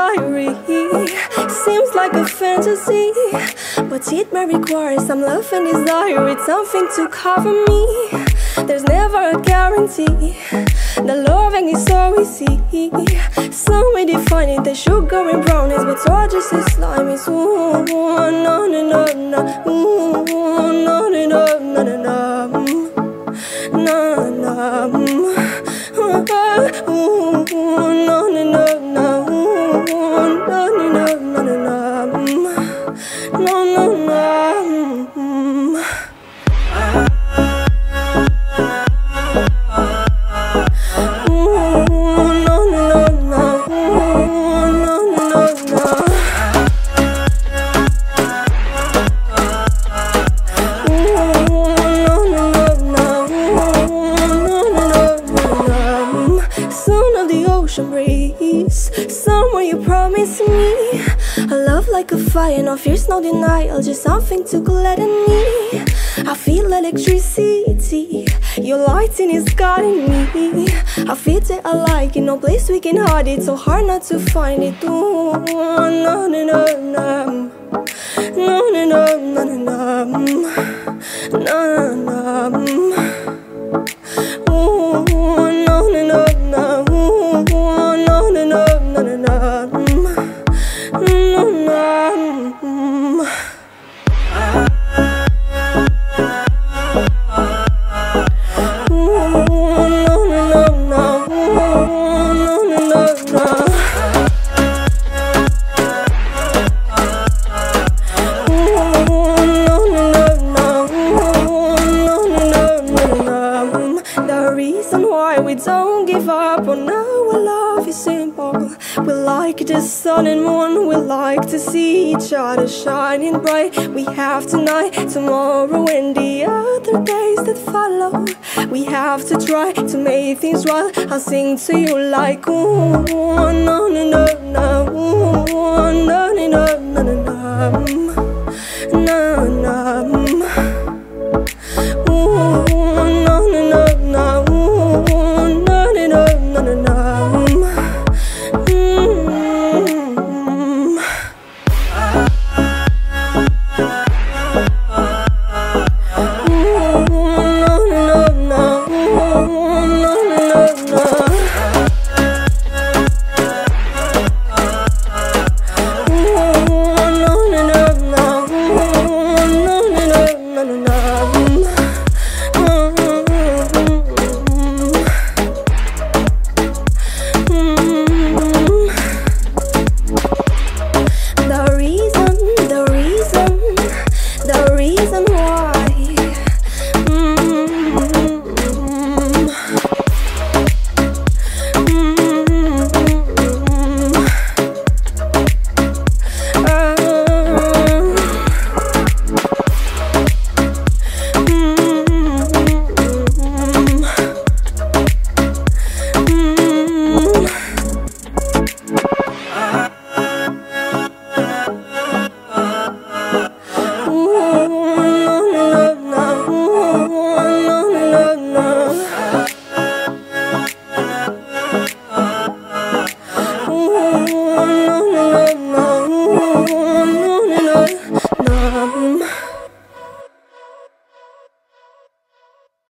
diary. Seems like a fantasy, but it may require some love and desire. It's something to cover me. There's never a guarantee. The loving is so easy. Some may define it as sugar and brownies, but so just as slime is ooh, no, no, no, no, ooh, no, no, no, no, no, no, no, ooh, no, no, no, no, ooh, no, no, no, no, no, no, no, no. Breeze, somewhere you promised me a love like a fire, no fears, no denial, just something to gladden me. I feel electricity, your lighting is guiding me. I feel that I like it, no place we can hide it, so hard not to find it. Ooh, no, no, no, no, no, no, no, no, no, no, no, ooh, no, no, no, no. We don't give up on our love is simple. We like the sun and moon, we like to see each other shining bright. We have tonight, tomorrow and the other days that follow. We have to try to make things right. I'll sing to you like ooh, no, no, no, no, ooh, no, no, no, no, no, no, no, ooh, no, no, no, no.